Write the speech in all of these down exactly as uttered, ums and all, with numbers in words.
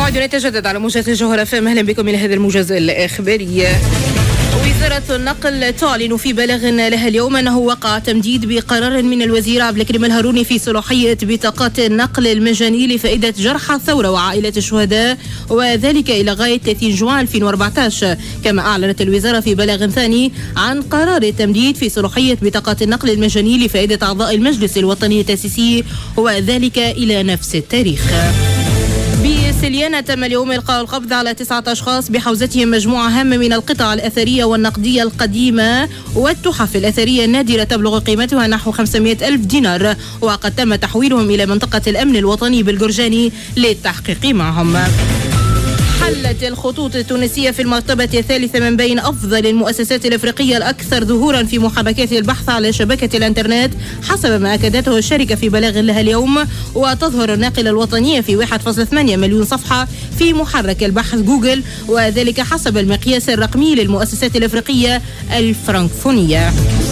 موعدنا يتجدد على موجات الجوهرة اف ام. اهلا بكم الى هذا الموجز الاخباري. وزارة النقل تعلن في بلاغ لها اليوم أنه وقع تمديد بقرار من الوزير عبد الكريم الهاروني في صلاحية بطاقات النقل المجاني لفائدة جرحى الثورة وعائلات الشهداء، وذلك إلى غاية ثلاثين جوان ألفين وأربعة عشر. كما أعلنت الوزارة في بلاغ ثاني عن قرار التمديد في صلاحية بطاقات النقل المجاني لفائدة أعضاء المجلس الوطني التأسيسي، وذلك إلى نفس التاريخ. بسليانة تم اليوم إلقاء القبض على تسعة أشخاص بحوزتهم مجموعة هامة من القطع الأثرية والنقدية القديمة والتحف الأثرية النادرة تبلغ قيمتها نحو خمسمائة ألف دينار، وقد تم تحويلهم إلى منطقة الأمن الوطني بالجرجاني للتحقيق معهم. حلت الخطوط التونسية في المرتبة الثالثة من بين أفضل المؤسسات الأفريقية الأكثر ظهورا في محركات البحث على شبكة الإنترنت حسب ما أكدته الشركة في بلاغ لها اليوم. وتظهر الناقلة الوطنية في واحد فاصلة ثمانية مليون صفحة في محرك البحث جوجل، وذلك حسب المقياس الرقمي للمؤسسات الأفريقية الفرنكفونية.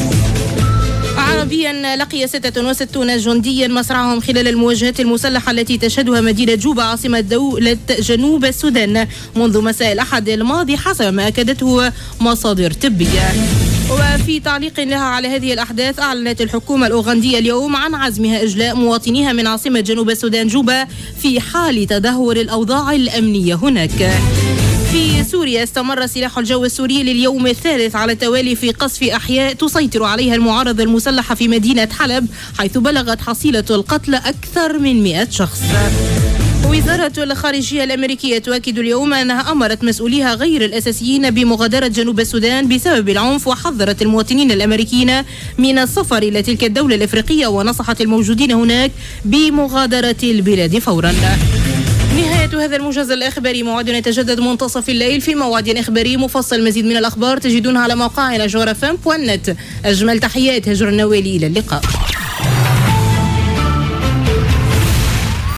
عربيا لقي ستة وستين جنديا مصرعهم خلال المواجهات المسلحة التي تشهدها مدينة جوبا عاصمة دولة جنوب السودان منذ مساء الأحد الماضي حسب ما أكدته مصادر طبية. وفي تعليق لها على هذه الأحداث، أعلنت الحكومة الأوغندية اليوم عن عزمها إجلاء مواطنيها من عاصمة جنوب السودان جوبا في حال تدهور الأوضاع الأمنية هناك. في سوريا استمر سلاح الجو السوري لليوم الثالث على التوالي في قصف أحياء تسيطر عليها المعارضة المسلحة في مدينة حلب، حيث بلغت حصيلة القتل أكثر من مئة شخص. وزارة الخارجية الأمريكية تؤكد اليوم أنها أمرت مسؤوليها غير الأساسيين بمغادرة جنوب السودان بسبب العنف، وحذرت المواطنين الأمريكيين من السفر إلى تلك الدولة الأفريقية، ونصحت الموجودين هناك بمغادرة البلاد فورا. نهاية هذا الموجز الإخباري. موعدنا يتجدد منتصف الليل في موعد إخباري مفصل. مزيد من الأخبار تجدونها على موقعنا جوهر اف ام دوت نت. أجمل تحيات هجر النوالي، إلى اللقاء.